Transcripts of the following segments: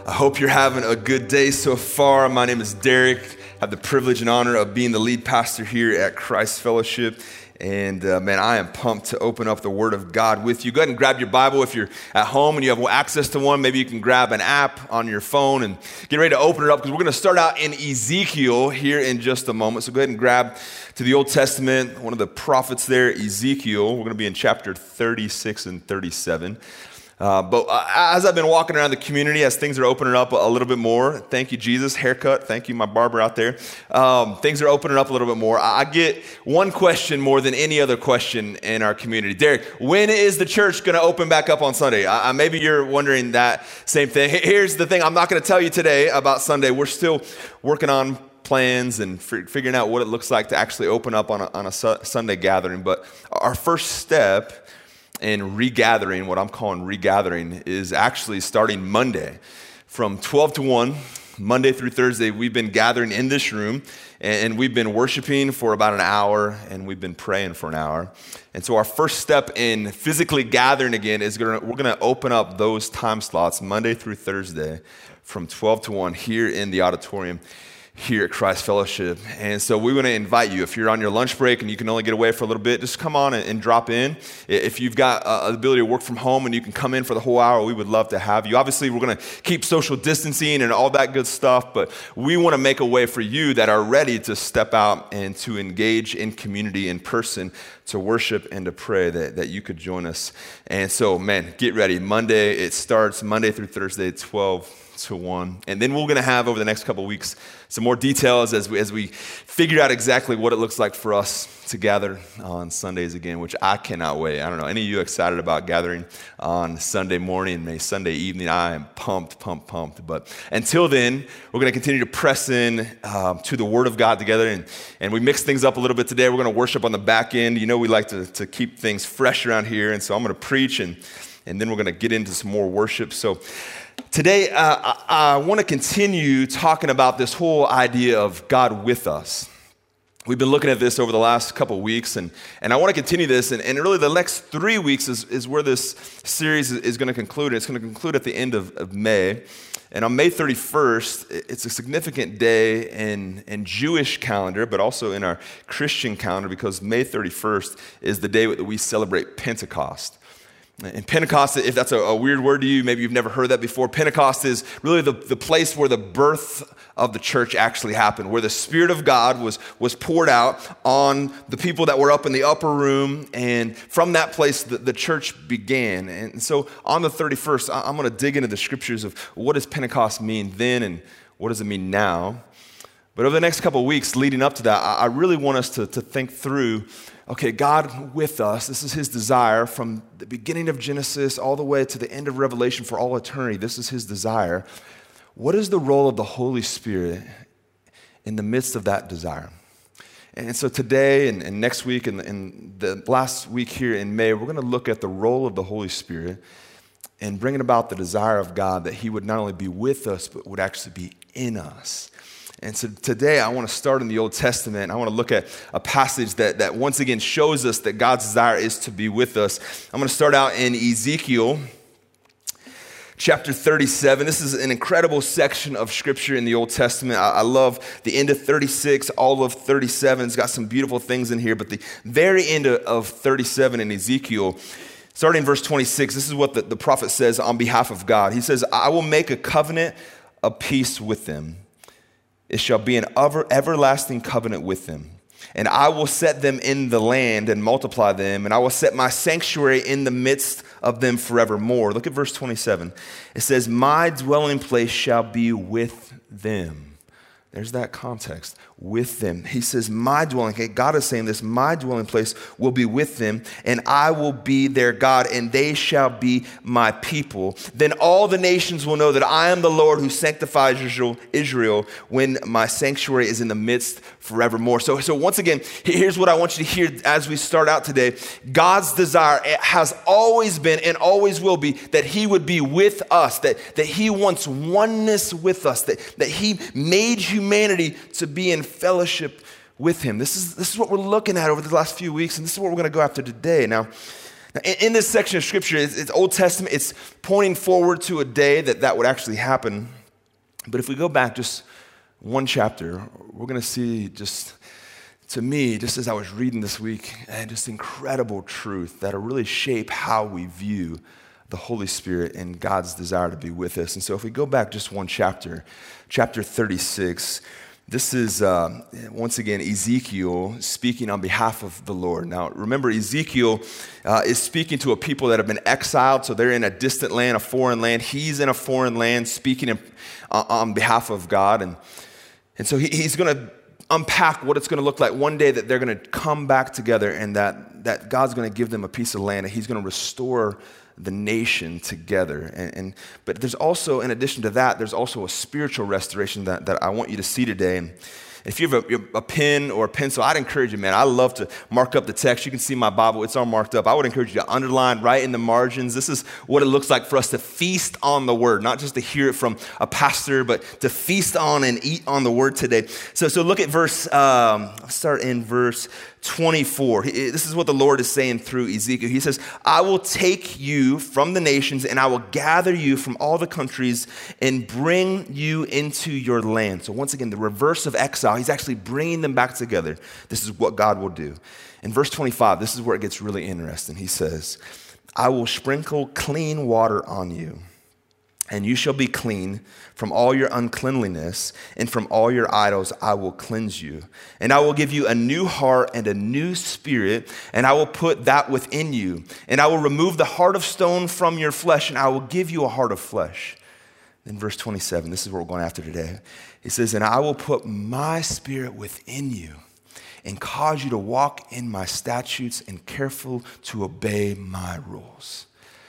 I hope you're having a good day so far. My name is Derek. I have the privilege and honor of being the lead pastor here at Christ Fellowship. And man, I am pumped to open up the Word of God with you. Go ahead and grab your Bible. If you're at home and you have access to one, maybe you can grab an app on your phone and get ready to open it up, because we're going to start out in Ezekiel here in just a moment. So go ahead and grab to the Old Testament, one of the prophets there, Ezekiel. We're going to be in chapter 36 and 37. But as I've been walking around the community, as things are opening up a little bit more, thank you, Jesus, haircut, thank you, my barber out there. Things are opening up a little bit more. I get one question more than any other question in our community. Derek, when is the church going to open back up on Sunday? Maybe you're wondering that same thing. Here's the thing, I'm not going to tell you today about Sunday. We're still working on plans and figuring out what it looks like to actually open up on a Sunday gathering. But our first step in regathering, what I'm calling regathering, is actually starting Monday. From 12 to 1, Monday through Thursday, we've been gathering in this room, and we've been worshiping for about an hour, and we've been praying for an hour. And so our first step in physically gathering again is we're going to open up those time slots Monday through Thursday from 12 to 1 here in the auditorium here at Christ Fellowship. And so we want to invite you, if you're on your lunch break and you can only get away for a little bit, just come on and drop in. If you've got the ability to work from home and you can come in for the whole hour, we would love to have you. Obviously, we're going to keep social distancing and all that good stuff, but we want to make a way for you that are ready to step out and to engage in community in person, to worship and to pray, that you could join us. And so, man, get ready. Monday, it starts Monday through Thursday, 12 to 1. And then we're going to have over the next couple of weeks some more details as we figure out exactly what it looks like for us to gather on Sundays again, which I cannot wait. I don't know, any of you excited about gathering on Sunday morning, maybe Sunday evening? I am pumped. But until then, we're going to continue to press in to the Word of God together, and we mix things up a little bit today. We're going to worship on the back end. You know, we like to keep things fresh around here, and so I'm going to preach, and then we're going to get into some more worship. So today, I want to continue talking about this whole idea of God with us. We've been looking at this over the last couple of weeks, and I want to continue this, and really the next 3 weeks is where this series is going to conclude. It's going to conclude at the end of May, and on May 31st, it's a significant day in Jewish calendar, but also in our Christian calendar, because May 31st is the day that we celebrate Pentecost. And Pentecost, if that's a weird word to you, maybe you've never heard that before, Pentecost is really the place where the birth of the church actually happened, where the Spirit of God was poured out on the people that were up in the upper room, and from that place, the church began. And so on the 31st, I'm going to dig into the scriptures of what does Pentecost mean then, and what does it mean now. But over the next couple of weeks leading up to that, I really want us to think through, okay, God with us, this is His desire from the beginning of Genesis all the way to the end of Revelation for all eternity. This is His desire. What is the role of the Holy Spirit in the midst of that desire? And so today and next week and the last week here in May, we're going to look at the role of the Holy Spirit and bringing about the desire of God that He would not only be with us, but would actually be in us. And so today I want to start in the Old Testament. I want to look at a passage that once again shows us that God's desire is to be with us. I'm going to start out in Ezekiel chapter 37. This is an incredible section of scripture in the Old Testament. I love the end of 36, all of 37. It's got some beautiful things in here, but the very end of 37 in Ezekiel, starting in verse 26, this is what the prophet says on behalf of God. He says, I will make a covenant of peace with them. It shall be an everlasting covenant with them. And I will set them in the land and multiply them, and I will set my sanctuary in the midst of them forevermore. Look at verse 27. It says, my dwelling place shall be with them. There's that context, with them. He says, my dwelling, okay, God is saying this, my dwelling place will be with them, and I will be their God, and they shall be my people. Then all the nations will know that I am the Lord who sanctifies Israel when my sanctuary is in the midst forevermore. So once again, here's what I want you to hear as we start out today. God's desire has always been and always will be that He would be with us, that He wants oneness with us, that He made humanity to be in fellowship with Him. This is what we're looking at over the last few weeks, and this is what we're going to go after today. Now, in this section of Scripture, it's Old Testament. It's pointing forward to a day that would actually happen But if we go back just one chapter, we're going to see just, to me, just as I was reading this week, and just incredible truth that'll really shape how we view the Holy Spirit and God's desire to be with us. And so if we go back just one chapter, chapter 36, this is, once again, Ezekiel speaking on behalf of the Lord. Now, remember, Ezekiel is speaking to a people that have been exiled, so they're in a distant land, a foreign land. He's in a foreign land speaking on behalf of God. And so he's going to unpack what it's going to look like one day that they're going to come back together and that God's going to give them a piece of land and he's going to restore the nation together. But there's also, in addition to that, there's also a spiritual restoration that I want you to see today. And if you have a pen or a pencil, I'd encourage you, man. I love to mark up the text. You can see my Bible. It's all marked up. I would encourage you to underline right in the margins. This is what it looks like for us to feast on the word, not just to hear it from a pastor, but to feast on and eat on the word today. So look at I'll start in verse 24. This is what the Lord is saying through Ezekiel. He says, I will take you from the nations and I will gather you from all the countries and bring you into your land. So once again, the reverse of exile, he's actually bringing them back together. This is what God will do. In verse 25, this is where it gets really interesting. He says, I will sprinkle clean water on you, and you shall be clean from all your uncleanliness, and from all your idols I will cleanse you. And I will give you a new heart and a new spirit, and I will put that within you. And I will remove the heart of stone from your flesh, and I will give you a heart of flesh. Then verse 27, this is what we're going after today. He says, and I will put my spirit within you and cause you to walk in my statutes and careful to obey my rules.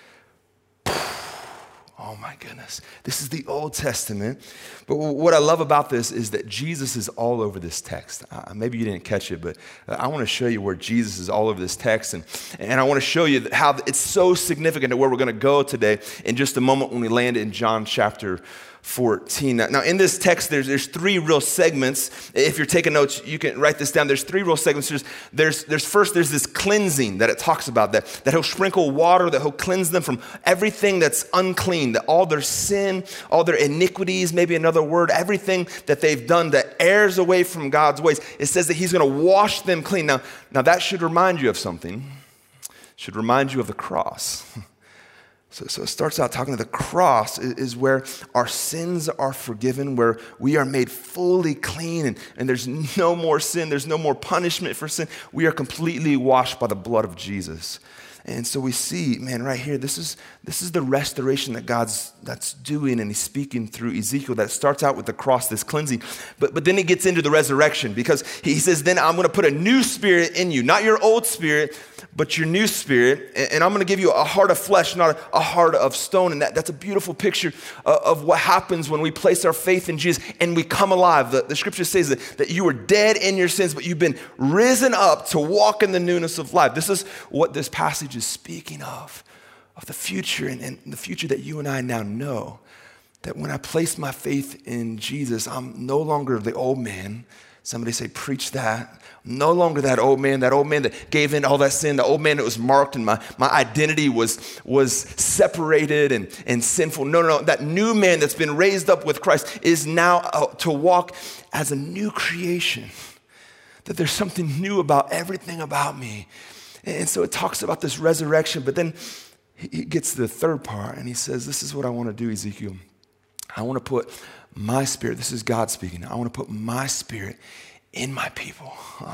Oh my goodness. This is the Old Testament. But what I love about this is that Jesus is all over this text. Maybe you didn't catch it, but I want to show you where Jesus is all over this text. And I want to show you how it's so significant to where we're going to go today in just a moment when we land in John chapter 14. Now, in this text, there's three real segments. If you're taking notes, you can write this down. There's three real segments. There's this cleansing that it talks about, that he'll sprinkle water, that he'll cleanse them from everything that's unclean, that all their sin, all their iniquities, maybe another word, everything that they've done that errs away from God's ways. It says that he's going to wash them clean. Now that should remind you of something. It should remind you of the cross. So it starts out talking to the cross is where our sins are forgiven, where we are made fully clean, and there's no more sin, there's no more punishment for sin. We are completely washed by the blood of Jesus. And so we see, man, right here, this is the restoration that that's doing, and he's speaking through Ezekiel. That starts out with the cross, this cleansing. But then he gets into the resurrection, because he says, then I'm going to put a new spirit in you, not your old spirit, but your new spirit, and I'm going to give you a heart of flesh, not a heart of stone. And that's a beautiful picture of what happens when we place our faith in Jesus and we come alive. The scripture says that you were dead in your sins, but you've been risen up to walk in the newness of life. This is what this passage is speaking of the future, and the future that you and I now know. That when I place my faith in Jesus, I'm no longer the old man. Somebody say, preach that. I'm no longer that old man that gave in all that sin, the old man that was marked and my identity was separated and sinful. No. That new man that's been raised up with Christ is now to walk as a new creation. That there's something new about everything about me. And so it talks about this resurrection, but then he gets to the third part and he says, this is what I want to do, Ezekiel. I want to put my spirit, this is God speaking, I want to put my spirit in my people.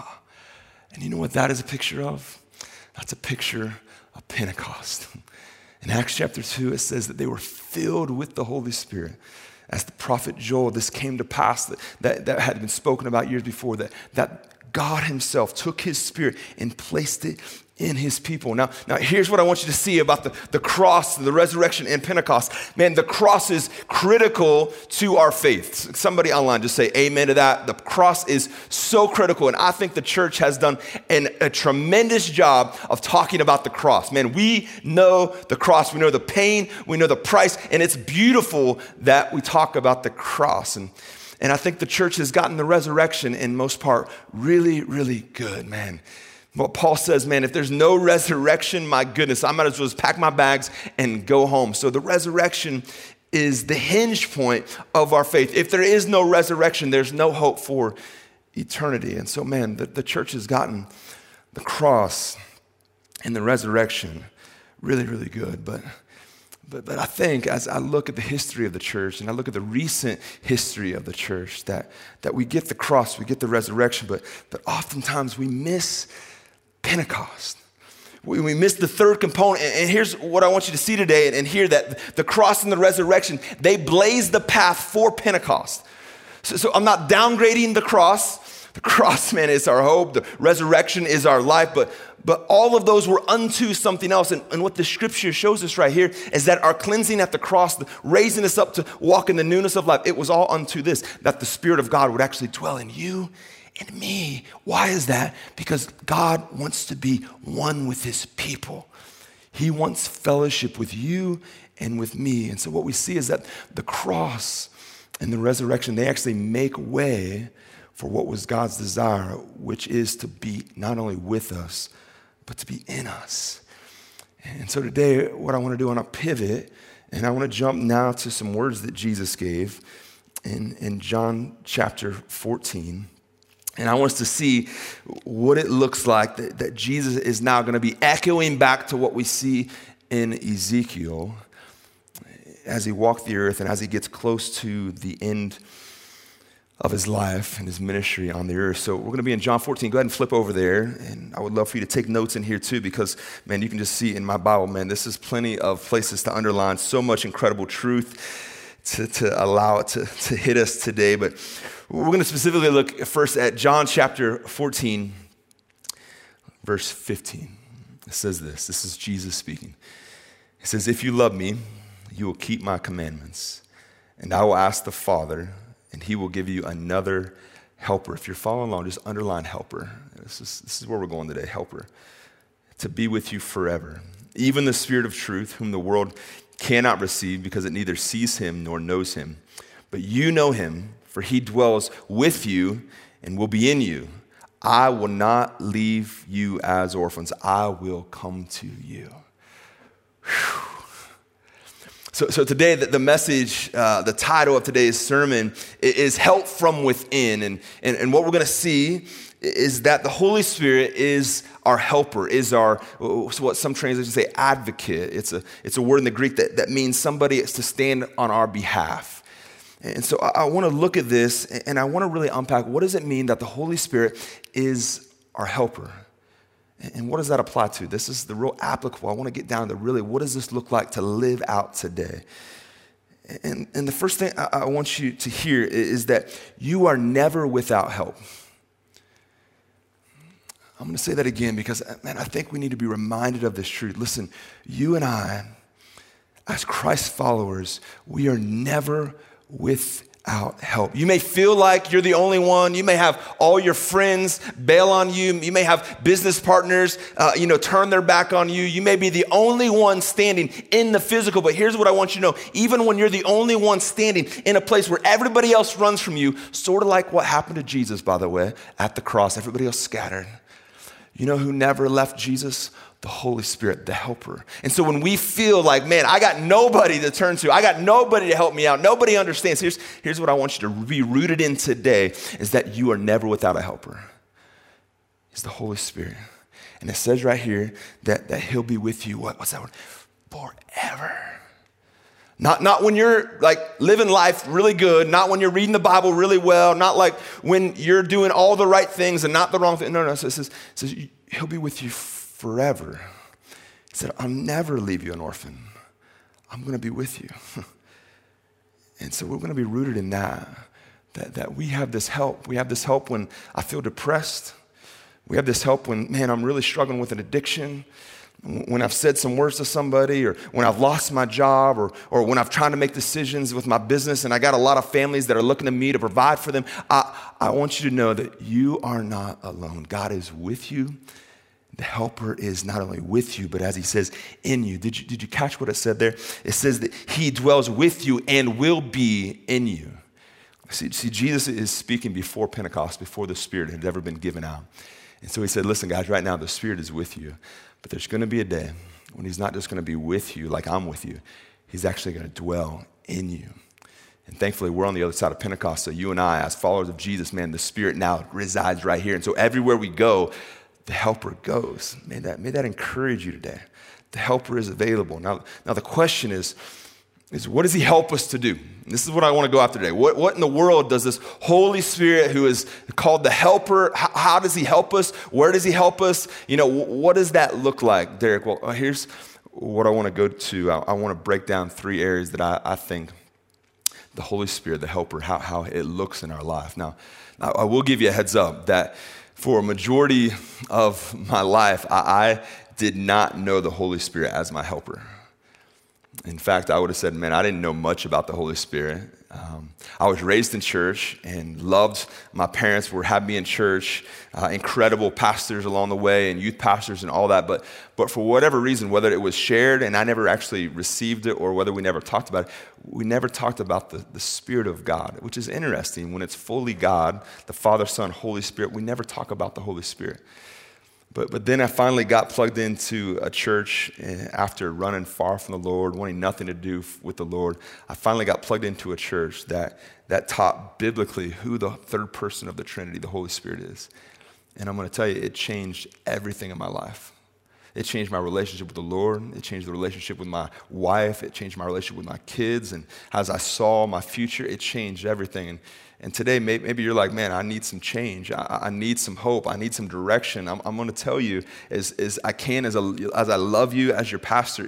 And you know what that is a picture of? That's a picture of Pentecost. In Acts chapter 2, it says that they were filled with the Holy Spirit. As the prophet Joel, this came to pass that had been spoken about years before, that God himself took his spirit and placed it in his people. Now here's what I want you to see about the cross, the resurrection, and Pentecost. Man, the cross is critical to our faith. Somebody online just say amen to that. The cross is so critical, and I think the church has done a tremendous job of talking about the cross. Man, we know the cross, we know the pain, we know the price, and it's beautiful that we talk about the cross. And I think the church has gotten the resurrection, in most part, really, really good, man. What Paul says, man, if there's no resurrection, my goodness, I might as well just pack my bags and go home. So the resurrection is the hinge point of our faith. If there is no resurrection, there's no hope for eternity. And so, man, the church has gotten the cross and the resurrection really, really good. But I think as I look at the history of the church and I look at the recent history of the church, that we get the cross, we get the resurrection, but oftentimes we miss Pentecost. We miss the third component. And here's what I want you to see today and hear, that the cross and the resurrection, they blaze the path for Pentecost. So I'm not downgrading the cross. The cross, man, is our hope. The resurrection is our life. But all of those were unto something else. And what the scripture shows us right here is that our cleansing at the cross, the raising us up to walk in the newness of life, it was all unto this, that the Spirit of God would actually dwell in you and me. Why is that? Because God wants to be one with his people. He wants fellowship with you and with me. And so what we see is that the cross and the resurrection, they actually make way for what was God's desire, which is to be not only with us, but to be in us. And so today, what I want to do, I want to pivot, and I want to jump now to some words that Jesus gave in John chapter 14. And I want us to see what it looks like that Jesus is now going to be echoing back to what we see in Ezekiel as he walked the earth and as he gets close to the end of his life and his ministry on the earth. So we're going to be in John 14. Go ahead and flip over there. And I would love for you to take notes in here too, because, man, you can just see in my Bible, man, this is plenty of places to underline, so much incredible truth to allow it to hit us today. But we're going to specifically look first at John chapter 14, verse 15. It says this. This is Jesus speaking. It says, "If you love me, you will keep my commandments, and I will ask the Father, and he will give you another helper." If you're following along, just underline helper. This is where we're going today, helper. "To be with you forever. Even the Spirit of truth, whom the world cannot receive because it neither sees him nor knows him. But you know him, for he dwells with you and will be in you. I will not leave you as orphans. I will come to you." Whew. So today, the message, the title of today's sermon is Help from Within. And what we're going to see is that the Holy Spirit is our helper, is our, what some translations say, advocate. It's a word in the Greek that means somebody is to stand on our behalf. And so I want to look at this, and I want to really unpack, what does it mean that the Holy Spirit is our helper? And what does that apply to? This is the real applicable. I want to get down to really, what does this look like to live out today? And the first thing I want you to hear is that you are never without help. I'm going to say that again because, man, I think we need to be reminded of this truth. Listen, you and I, as Christ followers, we are never without help. You may feel like you're the only one. You may have all your friends bail on you. You may have business partners, turn their back on you. You may be the only one standing in the physical, but here's what I want you to know. Even when you're the only one standing in a place where everybody else runs from you, sort of like what happened to Jesus, by the way, at the cross, everybody else scattered. You know who never left Jesus? The Holy Spirit, the helper. And so when we feel like, man, I got nobody to turn to, I got nobody to help me out, nobody understands, here's what I want you to be rooted in today, is that you are never without a helper. It's the Holy Spirit. And it says right here that he'll be with you, what's that word? Forever. Not when you're like living life really good, not when you're reading the Bible really well, not like when you're doing all the right things and not the wrong thing. No. So it says he'll be with you forever. He said, I'll never leave you an orphan. I'm going to be with you. And so we're going to be rooted in that we have this help. We have this help when I feel depressed. We have this help when, man, I'm really struggling with an addiction. When I've said some words to somebody, or when I've lost my job, or when I've tried to make decisions with my business and I got a lot of families that are looking to me to provide for them, I want you to know that you are not alone. God is with you. The helper is not only with you, but as he says, in you. Did you catch what it said there? It says that he dwells with you and will be in you. See, Jesus is speaking before Pentecost, before the Spirit had ever been given out. And so he said, listen, guys, right now the Spirit is with you. But there's going to be a day when he's not just going to be with you like I'm with you. He's actually going to dwell in you. And thankfully, we're on the other side of Pentecost, so you and I, as followers of Jesus, man, the Spirit now resides right here. And so everywhere we go, the Helper goes. May that encourage you today. The Helper is available. Now the question is what does he help us to do? And this is what I want to go after today. What in the world does this Holy Spirit, who is called the Helper, how does he help us? Where does he help us? What does that look like, Derek? Well, here's what I want to go to. I want to break down 3 areas that I think the Holy Spirit, the Helper, how it looks in our life. Now, I will give you a heads up that for a majority of my life, I did not know the Holy Spirit as my helper. In fact, I would have said, man, I didn't know much about the Holy Spirit. I was raised in church and loved my parents were had me in church, incredible pastors along the way and youth pastors and all that. But for whatever reason, whether it was shared and I never actually received it or whether we never talked about it, we never talked about the Spirit of God, which is interesting. When it's fully God, the Father, Son, Holy Spirit, we never talk about the Holy Spirit. But then I finally got plugged into a church after running far from the Lord, wanting nothing to do with the Lord. I finally got plugged into a church that taught biblically who the third person of the Trinity, the Holy Spirit, is. And I'm going to tell you, it changed everything in my life. It changed my relationship with the Lord. It changed the relationship with my wife. It changed my relationship with my kids. And as I saw my future, it changed everything. And today, maybe you're like, man, I need some change. I need some hope. I need some direction. I'm going to tell you, as I love you as your pastor,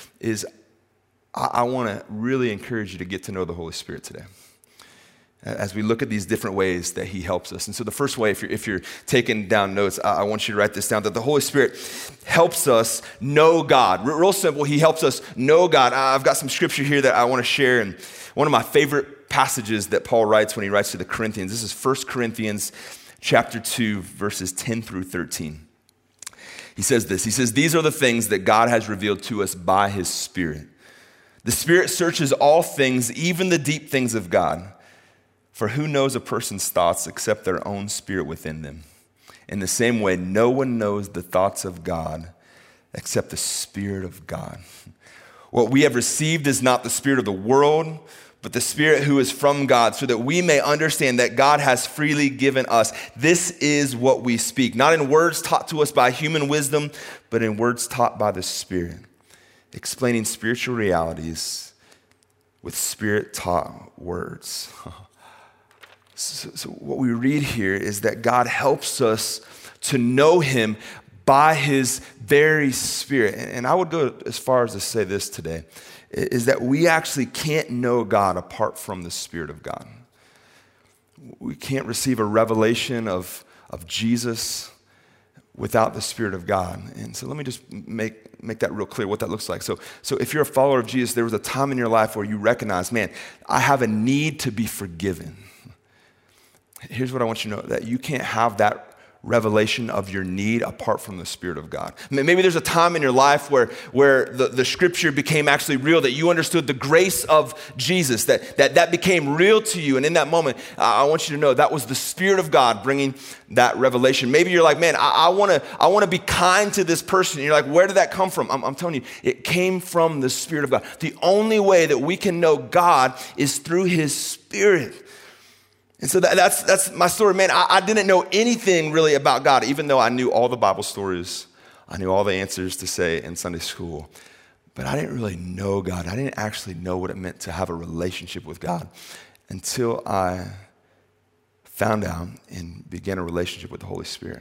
I want to really encourage you to get to know the Holy Spirit today, as we look at these different ways that he helps us. And so the first way, if you're taking down notes, I want you to write this down, that the Holy Spirit helps us know God. Real simple, he helps us know God. I've got some scripture here that I want to share, and one of my favorite passages that Paul writes when he writes to the Corinthians. This is 1 Corinthians chapter 2, verses 10 through 13. He says this, he says, "These are the things that God has revealed to us by his Spirit. The Spirit searches all things, even the deep things of God. For who knows a person's thoughts except their own spirit within them? In the same way, no one knows the thoughts of God except the Spirit of God. What we have received is not the spirit of the world, but the Spirit who is from God, so that we may understand that God has freely given us. This is what we speak, not in words taught to us by human wisdom, but in words taught by the Spirit, explaining spiritual realities with Spirit-taught words." So what we read here is that God helps us to know him by his very Spirit. And I would go as far as to say this today, is that we actually can't know God apart from the Spirit of God. We can't receive a revelation of Jesus without the Spirit of God. And so let me just make that real clear, what that looks like. So if you're a follower of Jesus, there was a time in your life where you recognize, man, I have a need to be forgiven. Here's what I want you to know, that you can't have that revelation of your need apart from the Spirit of God. Maybe there's a time in your life where the scripture became actually real, that you understood the grace of Jesus, that became real to you. And in that moment, I want you to know that was the Spirit of God bringing that revelation. Maybe you're like, man, I want to be kind to this person. And you're like, where did that come from? I'm telling you, it came from the Spirit of God. The only way that we can know God is through his Spirit. And so that's my story, man. I didn't know anything really about God, even though I knew all the Bible stories. I knew all the answers to say in Sunday school. But I didn't really know God. I didn't actually know what it meant to have a relationship with God until I found out and began a relationship with the Holy Spirit.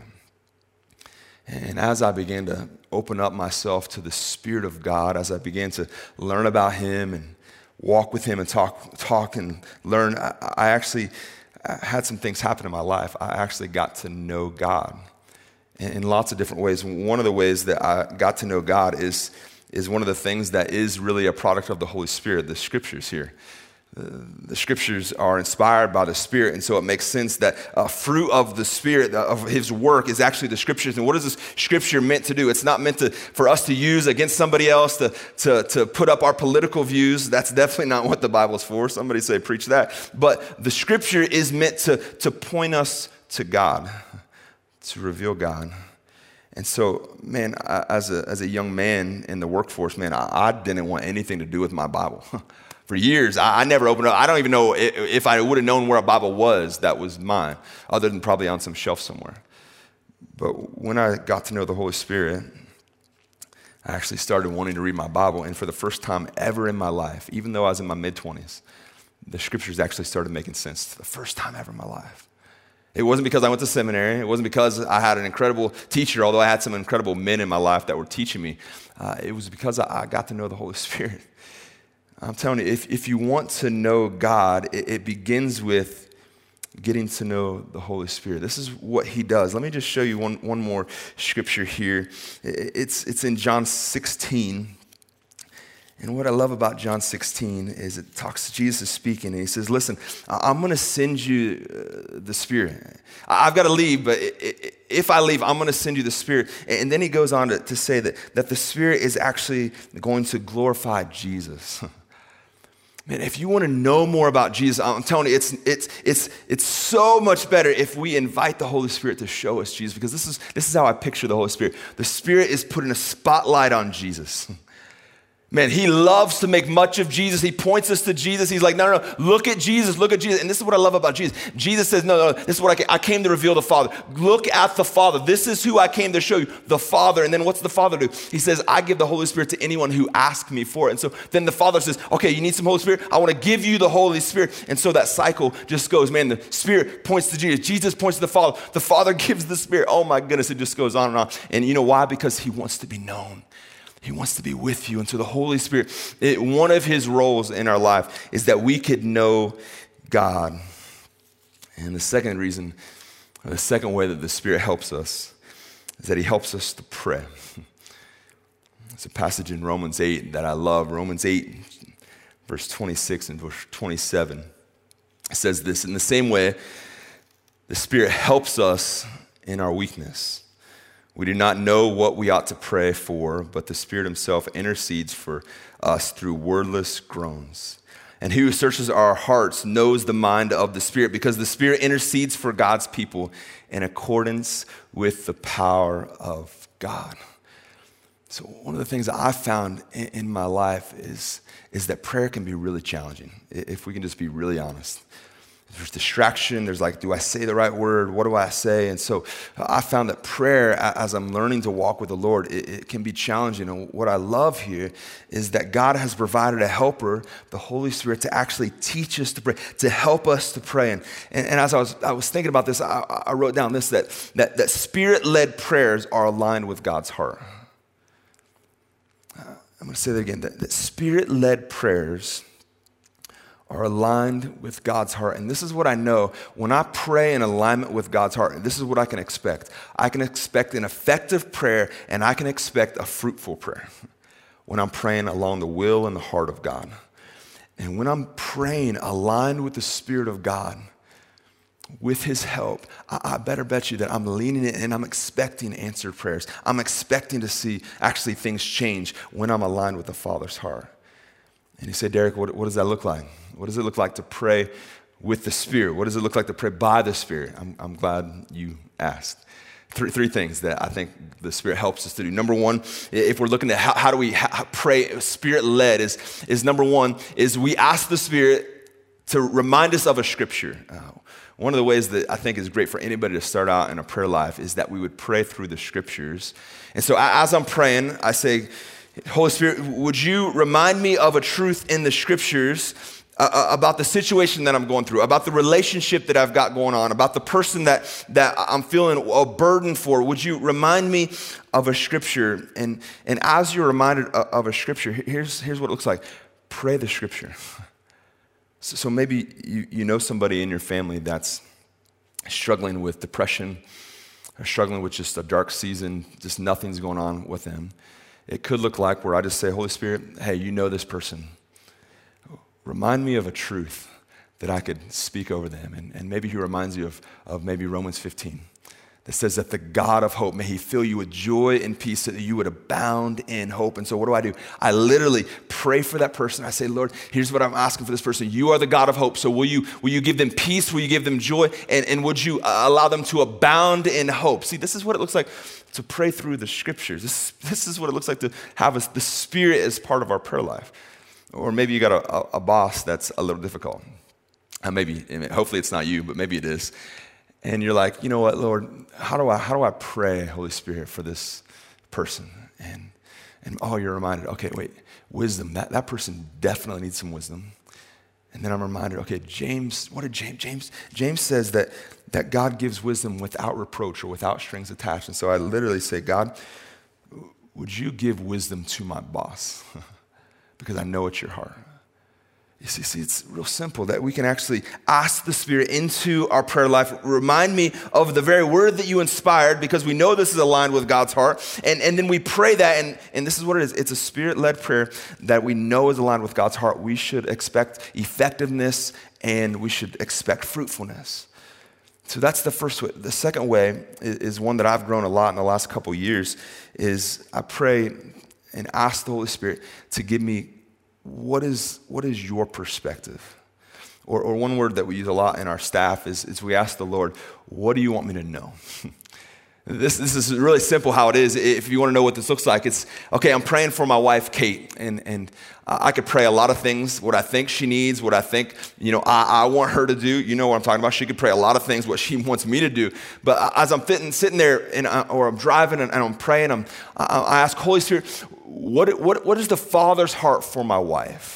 And as I began to open up myself to the Spirit of God, as I began to learn about him and walk with him and talk and learn, I actually had some things happen in my life. I actually got to know God in lots of different ways. One of the ways that I got to know God is one of the things that is really a product of the Holy Spirit, the scriptures here. The scriptures are inspired by the Spirit, and so it makes sense that a fruit of the Spirit, of his work, is actually the scriptures. And what is this scripture meant to do? It's not meant for us to use against somebody else, to put up our political views. That's definitely not what the Bible's for. Somebody say, preach that. But the scripture is meant to point us to God, to reveal God. And so, man, as a young man in the workforce, man, I didn't want anything to do with my Bible. For years, I never opened up. I don't even know if I would have known where a Bible was that was mine, other than probably on some shelf somewhere. But when I got to know the Holy Spirit, I actually started wanting to read my Bible. And for the first time ever in my life, even though I was in my mid-20s, the scriptures actually started making sense. For the first time ever in my life. It wasn't because I went to seminary. It wasn't because I had an incredible teacher, although I had some incredible men in my life that were teaching me. It was because I got to know the Holy Spirit. I'm telling you, if you want to know God, it begins with getting to know the Holy Spirit. This is what he does. Let me just show you one more scripture here. It's in John 16. And what I love about John 16 is it talks, Jesus is speaking, and he says, listen, I'm going to send you the Spirit. I've got to leave, but if I leave, I'm going to send you the Spirit. And then he goes on to say that the Spirit is actually going to glorify Jesus. Man, if you want to know more about Jesus, I'm telling you, it's so much better if we invite the Holy Spirit to show us Jesus, because this is how I picture the Holy Spirit. The Spirit is putting a spotlight on Jesus. Man, he loves to make much of Jesus. He points us to Jesus. He's like, no, look at Jesus, look at Jesus. And this is what I love about Jesus. Jesus says, no, this is what I came to reveal the Father. Look at the Father. This is who I came to show you, the Father. And then what's the Father do? He says, I give the Holy Spirit to anyone who asks me for it. And so then the Father says, okay, you need some Holy Spirit? I want to give you the Holy Spirit. And so that cycle just goes, man, the Spirit points to Jesus. Jesus points to the Father. The Father gives the Spirit. Oh my goodness, it just goes on and on. And you know why? Because he wants to be known. He wants to be with you. And so the Holy Spirit, one of his roles in our life is that we could know God. And the second reason, or the second way that the Spirit helps us is that he helps us to pray. It's a passage in Romans 8 that I love. Romans 8, verse 26 and verse 27. It says this, in the same way, the Spirit helps us in our weakness. We do not know what we ought to pray for, but the Spirit himself intercedes for us through wordless groans. And he who searches our hearts knows the mind of the Spirit, because the Spirit intercedes for God's people in accordance with the power of God. So one of the things that I found in my life is that prayer can be really challenging, if we can just be really honest. There's distraction. There's like, do I say the right word? What do I say? And so I found that prayer, as I'm learning to walk with the Lord, it can be challenging. And what I love here is that God has provided a helper, the Holy Spirit, to actually teach us to pray, to help us to pray. And as I was thinking about this, I wrote down this, that Spirit-led prayers are aligned with God's heart. I'm going to say that again, that Spirit-led prayers are aligned with God's heart. And this is what I know. When I pray in alignment with God's heart, this is what I can expect. I can expect an effective prayer, and I can expect a fruitful prayer when I'm praying along the will and the heart of God. And when I'm praying aligned with the Spirit of God, with his help, I better bet you that I'm leaning in and I'm expecting answered prayers. I'm expecting to see actually things change when I'm aligned with the Father's heart. And he said, Derek, what does that look like? What does it look like to pray with the Spirit? What does it look like to pray by the Spirit? I'm glad you asked. Three things that I think the Spirit helps us to do. Number one, if we're looking at how do we pray Spirit-led, is number one, is we ask the Spirit to remind us of a scripture. One of the ways that I think is great for anybody to start out in a prayer life is that we would pray through the scriptures. And so as I'm praying, I say, Holy Spirit, would you remind me of a truth in the scriptures about the situation that I'm going through, about the relationship that I've got going on, about the person that I'm feeling a burden for? Would you remind me of a scripture? And as you're reminded of a scripture, here's what it looks like. Pray the scripture. So maybe you know somebody in your family that's struggling with depression, or struggling with just a dark season, just nothing's going on with them. It could look like where I just say, Holy Spirit, hey, you know this person. Remind me of a truth that I could speak over them. And maybe he reminds you of maybe Romans 15 that says that the God of hope, may he fill you with joy and peace so that you would abound in hope. And so what do? I literally pray for that person. I say, Lord, here's what I'm asking for this person. You are the God of hope. So will you give them peace? Will you give them joy? And would you allow them to abound in hope? See, this is what it looks like to pray through the scriptures. This is what it looks like to have the Spirit as part of our prayer life. Or maybe you got a boss that's a little difficult. Hopefully it's not you, but maybe it is. And you're like, you know what, Lord, how do I pray, Holy Spirit, for this person? And you're reminded, okay, wait, wisdom. That person definitely needs some wisdom. And then I'm reminded, okay, James, what did James? James says that God gives wisdom without reproach or without strings attached. And so I literally say, God, would you give wisdom to my boss? Because I know it's your heart. You see, it's real simple that we can actually ask the Spirit into our prayer life. Remind me of the very word that you inspired, because we know this is aligned with God's heart. And then we pray that, and this is what it is. It's a Spirit-led prayer that we know is aligned with God's heart. We should expect effectiveness, and we should expect fruitfulness. So that's the first way. The second way is one that I've grown a lot in the last couple of years, is I pray and ask the Holy Spirit to give me what is your perspective? Or one word that we use a lot in our staff is we ask the Lord, what do you want me to know? This is really simple how it is. If you want to know what this looks like, it's, okay, I'm praying for my wife, Kate, and I could pray a lot of things, what I think she needs, what I think, I want her to do. You know what I'm talking about. She could pray a lot of things, what she wants me to do. But as I'm sitting there or I'm driving and I'm praying, I ask Holy Spirit, what is the Father's heart for my wife?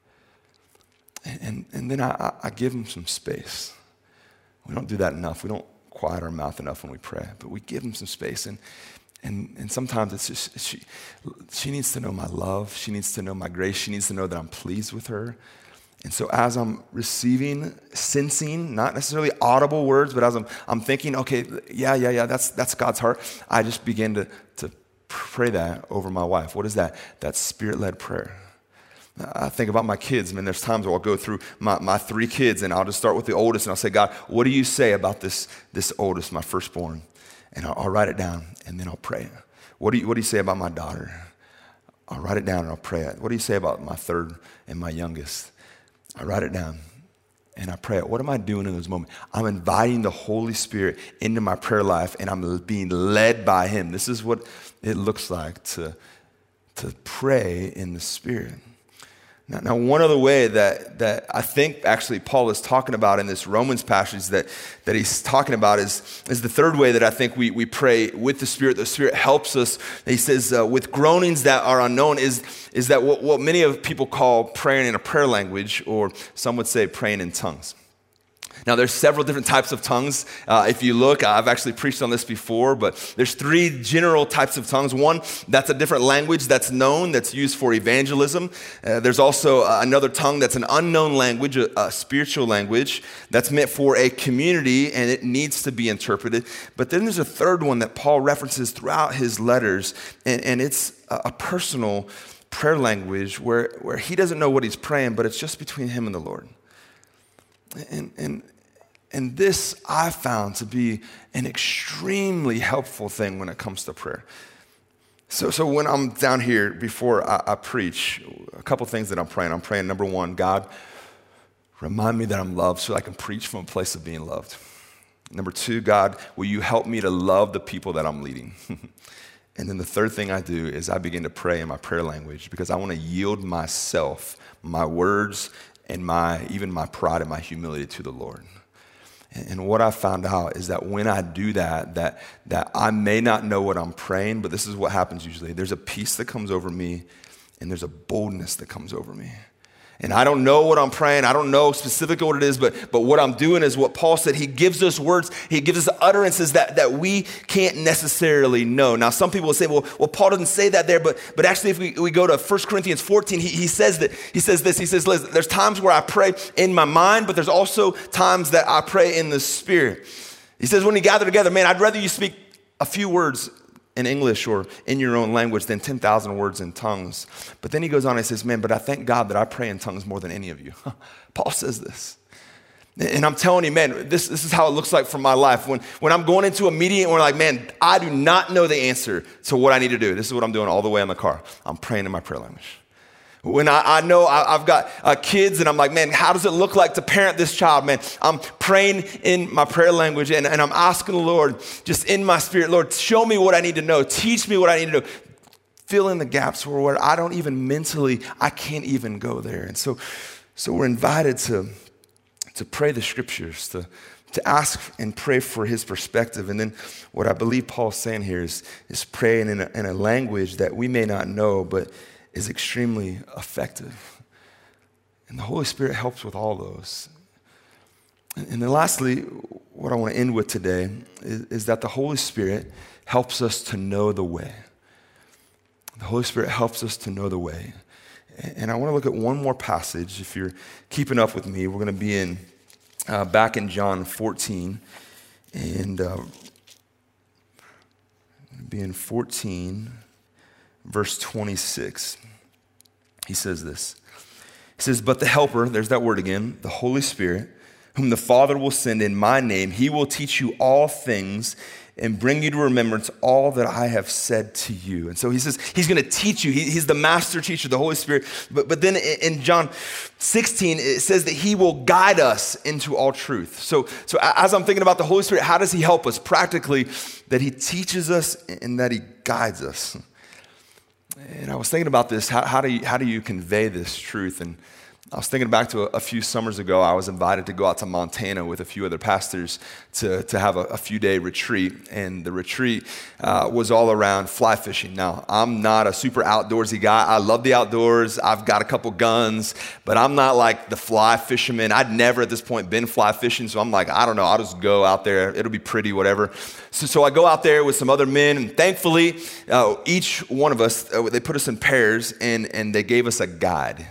And then I give him some space. We don't do that enough. We don't quiet our mouth enough when we pray, but we give him some space. And sometimes it's just, she needs to know my love. She needs to know my grace. She needs to know that I'm pleased with her. And so as I'm receiving, sensing, not necessarily audible words, but as I'm thinking, okay, yeah, that's God's heart, I just begin to pray that over my wife. What is that? That's Spirit-led prayer. I think about my kids. There's times where I'll go through my 3 kids, and I'll just start with the oldest, and I'll say, God, what do you say about this oldest, my firstborn? And I'll write it down, and then I'll pray. What do you say about my daughter? I'll write it down, and I'll pray it. What do you say about my third and my youngest? I write it down, and I pray it. What am I doing in those moments? I'm inviting the Holy Spirit into my prayer life, and I'm being led by him. This is what it looks like to pray in the Spirit. Now, one other way that I think actually Paul is talking about in this Romans passage that he's talking about is the third way that I think we pray with the Spirit. The Spirit helps us. He says, with groanings that are unknown, is that what many of people call praying in a prayer language, or some would say praying in tongues. Now, there's several different types of tongues. If you look, I've actually preached on this before, but there's 3 general types of tongues. One, that's a different language that's known, that's used for evangelism. There's also another tongue that's an unknown language, a spiritual language that's meant for a community, and it needs to be interpreted. But then there's a third one that Paul references throughout his letters, and it's a personal prayer language where he doesn't know what he's praying, but it's just between him and the Lord. And this I found to be an extremely helpful thing when it comes to prayer. So when I'm down here before I preach, a couple things that I'm praying. I'm praying, number 1, God, remind me that I'm loved so I can preach from a place of being loved. Number 2, God, will you help me to love the people that I'm leading? And then the third thing I do is I begin to pray in my prayer language, because I want to yield myself, my words, and even my pride and my humility to the Lord. And what I found out is that when I do that I may not know what I'm praying, but this is what happens usually. There's a peace that comes over me, and there's a boldness that comes over me. And I don't know what I'm praying. I don't know specifically what it is, but what I'm doing is what Paul said. He gives us words. He gives us utterances that we can't necessarily know. Now, some people will say, well, Paul doesn't say that there, but actually if we go to 1 Corinthians 14, he says this. He says, listen, there's times where I pray in my mind, but there's also times that I pray in the Spirit. He says, when you gather together, man, I'd rather you speak a few words in English or in your own language than 10,000 words in tongues. But then he goes on and says, man, but I thank God that I pray in tongues more than any of you. Paul says this. And I'm telling you, man, this is how it looks like for my life. When I'm going into a meeting and we're like, man, I do not know the answer to what I need to do. This is what I'm doing all the way in the car. I'm praying in my prayer language. When I know I've got kids and I'm like, man, how does it look like to parent this child, man? I'm praying in my prayer language and I'm asking the Lord, just in my spirit, Lord, show me what I need to know. Teach me what I need to know. fill in the gaps where I don't even mentally, I can't even go there. And so we're invited to pray the scriptures, to ask and pray for his perspective. And then what I believe Paul's saying here is praying in a language that we may not know, but is extremely effective. And the Holy Spirit helps with all those. And then lastly, what I want to end with today is that the Holy Spirit helps us to know the way. The Holy Spirit helps us to know the way. And I want to look at one more passage. If you're keeping up with me, we're going to be back in John 14. And be in 14, verse 26. He says this. He says, but the Helper, there's that word again, the Holy Spirit, whom the Father will send in my name, he will teach you all things and bring you to remembrance all that I have said to you. And so he says he's going to teach you. He's the master teacher, the Holy Spirit. But then in John 16, it says that he will guide us into all truth. So as I'm thinking about the Holy Spirit, how does he help us? Practically, that he teaches us and that he guides us. And I was thinking about this, how do you convey this truth? And I was thinking back to a few summers ago, I was invited to go out to Montana with a few other pastors to have a few-day retreat. And the retreat was all around fly fishing. Now, I'm not a super outdoorsy guy. I love the outdoors. I've got a couple guns, but I'm not like the fly fisherman. I'd never at this point been fly fishing, so I'm like, I don't know, I'll just go out there. It'll be pretty, whatever. So I go out there with some other men, and thankfully, each one of us, they put us in pairs, and they gave us a guide.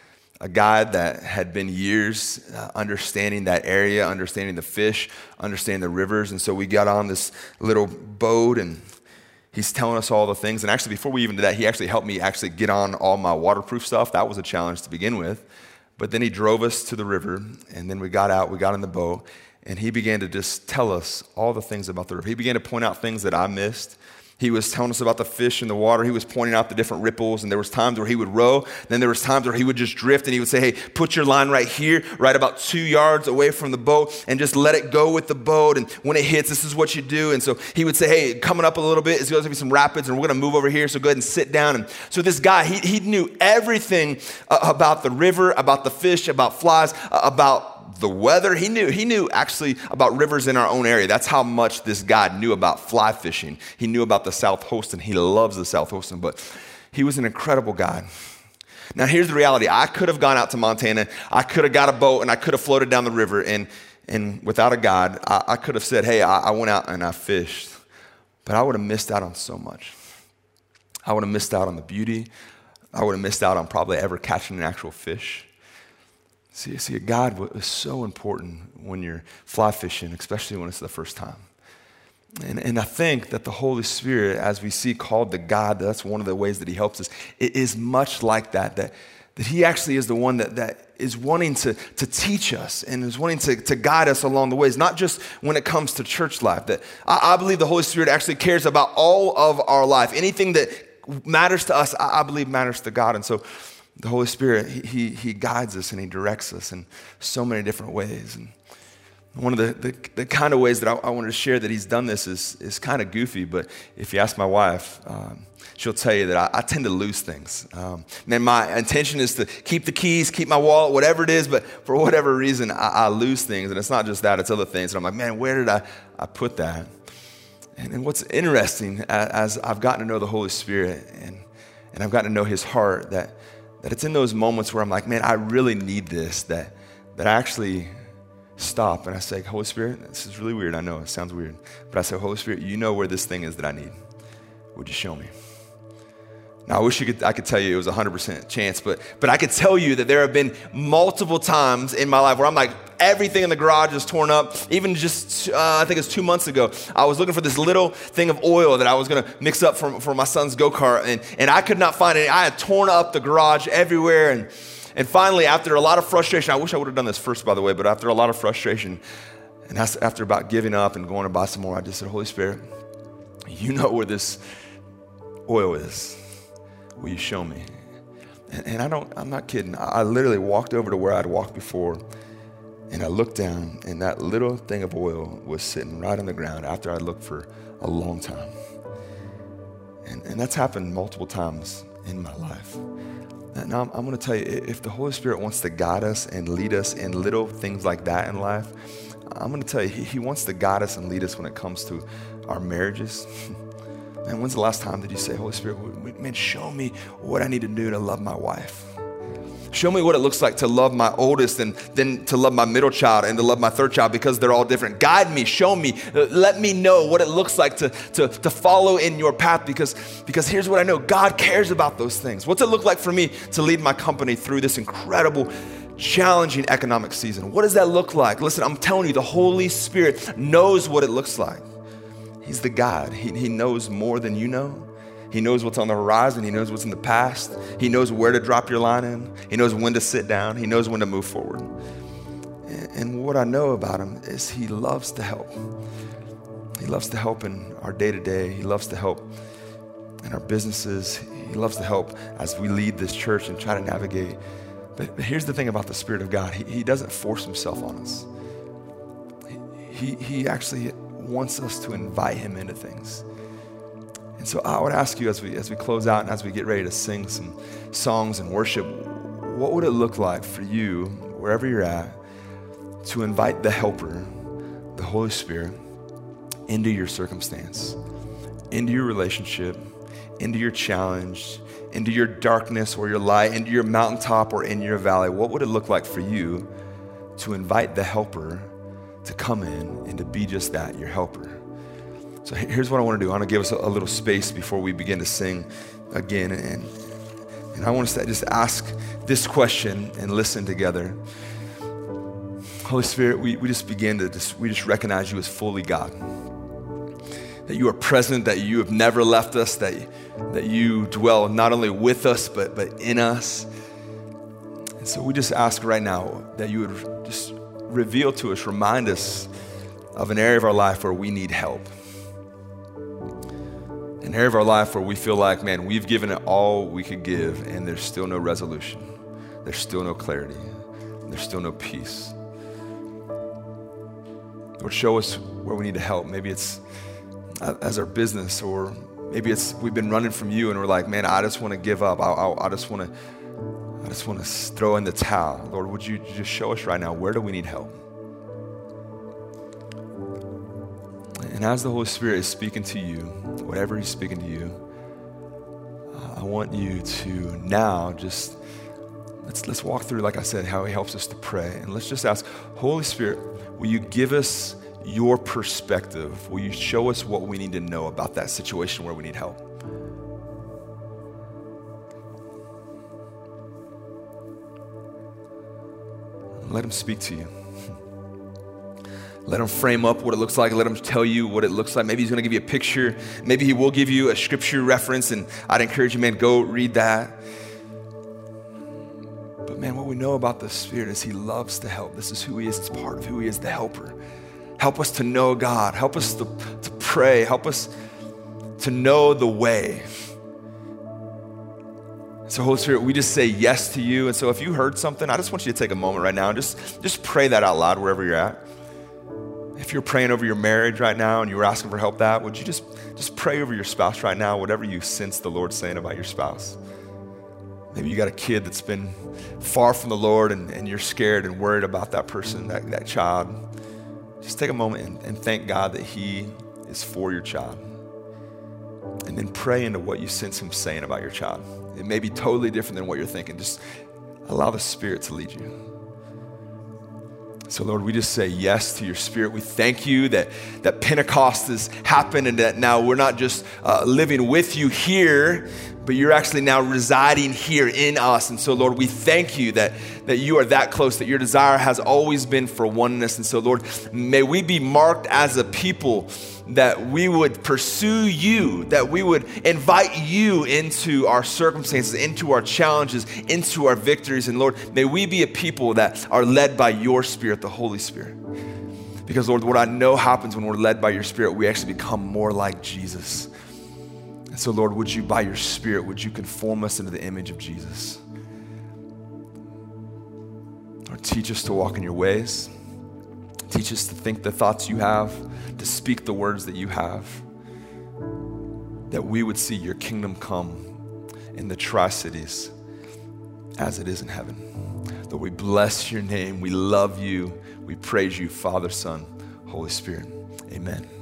A guide that had been years understanding that area, understanding the fish, understanding the rivers. And so we got on this little boat, and he's telling us all the things. And actually, before we even did that, he actually helped me actually get on all my waterproof stuff. That was a challenge to begin with. But then he drove us to the river, and then we got out, we got in the boat, and he began to just tell us all the things about the river. He began to point out things that I missed. He was telling us about the fish in the water. He was pointing out the different ripples, and there was times where he would row. Then there was times where he would just drift, and he would say, hey, put your line right here, right about 2 yards away from the boat, and just let it go with the boat. And when it hits, this is what you do. And so he would say, hey, coming up a little bit, it's going to be some rapids, and we're going to move over here, so go ahead and sit down. And so this guy, he knew everything about the river, about the fish, about flies, about the weather. He knew actually about rivers in our own area. That's how much this guy knew about fly fishing. He knew about the South Holston. He loves the South Holston, but he was an incredible guide. Now here's the reality. I could have gone out to Montana. I could have got a boat and I could have floated down the river, and without a guide, I could have said, hey, I went out and I fished, but I would have missed out on so much. I would have missed out on the beauty. I would have missed out on probably ever catching an actual fish. See, a guide is so important when you're fly fishing, especially when it's the first time. And I think that the Holy Spirit, as we see called the guide, that's one of the ways that he helps us. It is much like that he actually is the one that is wanting to teach us and is wanting to guide us along the ways, not just when it comes to church life. That I believe the Holy Spirit actually cares about all of our life. Anything that matters to us, I believe matters to God. And so the Holy Spirit, he guides us and he directs us in so many different ways. And one of the kind of ways that I wanted to share that he's done this is kind of goofy, but if you ask my wife, she'll tell you that I tend to lose things. And my intention is to keep the keys, keep my wallet, whatever it is, but for whatever reason, I lose things. And it's not just that, it's other things. And I'm like, man, where did I put that? And what's interesting, as I've gotten to know the Holy Spirit and I've gotten to know his heart, that it's in those moments where I'm like, man, I really need this, that I actually stop and I say, Holy Spirit, this is really weird. I know it sounds weird, but I say, Holy Spirit, you know where this thing is that I need. Would you show me? Now, I wish I could tell you it was 100% chance, but I could tell you that there have been multiple times in my life where I'm like, everything in the garage is torn up. Even just, I think it's 2 months ago, I was looking for this little thing of oil that I was going to mix up for my son's go-kart, and I could not find it. I had torn up the garage everywhere, and finally, after a lot of frustration, I wish I would have done this first, by the way, but after a lot of frustration, and after about giving up and going to buy some more, I just said, Holy Spirit, you know where this oil is. Will you show me? And I'm not kidding. I literally walked over to where I'd walked before, and I looked down, and that little thing of oil was sitting right on the ground after I'd looked for a long time. And that's happened multiple times in my life. Now, I'm going to tell you, if the Holy Spirit wants to guide us and lead us in little things like that in life, I'm going to tell you, he wants to guide us and lead us when it comes to our marriages. Man, when's the last time did you say, Holy Spirit, man, show me what I need to do to love my wife? Show me what it looks like to love my oldest and then to love my middle child and to love my third child, because they're all different. Guide me, show me, let me know what it looks like to follow in your path, because here's what I know, God cares about those things. What's it look like for me to lead my company through this incredible, challenging economic season? What does that look like? Listen, I'm telling you, the Holy Spirit knows what it looks like. He's the guide. He knows more than you know. He knows what's on the horizon. He knows what's in the past. He knows where to drop your line in. He knows when to sit down. He knows when to move forward. And what I know about him is he loves to help. He loves to help in our day-to-day. He loves to help in our businesses. He loves to help as we lead this church and try to navigate. But here's the thing about the Spirit of God. He doesn't force himself on us. He actually wants us to invite him into things. And so I would ask you as we close out and as we get ready to sing some songs and worship, what would it look like for you, wherever you're at, to invite the Helper, the Holy Spirit, into your circumstance, into your relationship, into your challenge, into your darkness or your light, into your mountaintop or in your valley? What would it look like for you to invite the Helper to come in and to be just that, your helper? So here's what I want to do. I want to give us a little space before we begin to sing again. And I want us to just ask this question and listen together. Holy Spirit, we just begin to we just recognize you as fully God. That you are present, that you have never left us, that you dwell not only with us, but in us. And so we just ask right now that you would just reveal to us, remind us of an area of our life where we need help. An area of our life where we feel like, man, we've given it all we could give and there's still no resolution. There's still no clarity. There's still no peace. Lord, show us where we need to help. Maybe it's as our business, or maybe it's we've been running from you and we're like, man, I just want to give up. I just want to throw in the towel. Lord, would you just show us right now, where do we need help? And as the Holy Spirit is speaking to you, whatever he's speaking to you, I want you to now just, let's walk through, like I said, how he helps us to pray. And let's just ask, Holy Spirit, will you give us your perspective? Will you show us what we need to know about that situation where we need help? Let him speak to you. Let him frame up what it looks like. Let him tell you what it looks like. Maybe he's going to give you a picture. Maybe he will give you a scripture reference, and I'd encourage you, man, go read that. But man, what we know about the Spirit is he loves to help. This is who he is. It's part of who he is, the helper. Help us to know God. Help us to pray. Help us to know the way. So Holy Spirit, we just say yes to you. And so if you heard something, I just want you to take a moment right now and just pray that out loud wherever you're at. If you're praying over your marriage right now and you were asking for help, would you just pray over your spouse right now, whatever you sense the Lord saying about your spouse? Maybe you got a kid that's been far from the Lord and you're scared and worried about that person, that child. Just take a moment and thank God that he is for your child. And then pray into what you sense him saying about your child. It may be totally different than what you're thinking. Just allow the Spirit to lead you. So Lord, we just say yes to your Spirit. We thank you that Pentecost has happened and that now we're not just living with you here, but you're actually now residing here in us. And so Lord, we thank you that you are that close, that your desire has always been for oneness. And so Lord, may we be marked as a people that we would pursue you, that we would invite you into our circumstances, into our challenges, into our victories. And Lord, may we be a people that are led by your Spirit, the Holy Spirit. Because Lord, what I know happens when we're led by your Spirit, we actually become more like Jesus. And so Lord, would you, by your Spirit, would you conform us into the image of Jesus? Lord, teach us to walk in your ways. Teach us to think the thoughts you have, to speak the words that you have. that we would see your kingdom come in the Tri-Cities as it is in heaven. Lord, we bless your name. We love you. We praise you, Father, Son, Holy Spirit. Amen.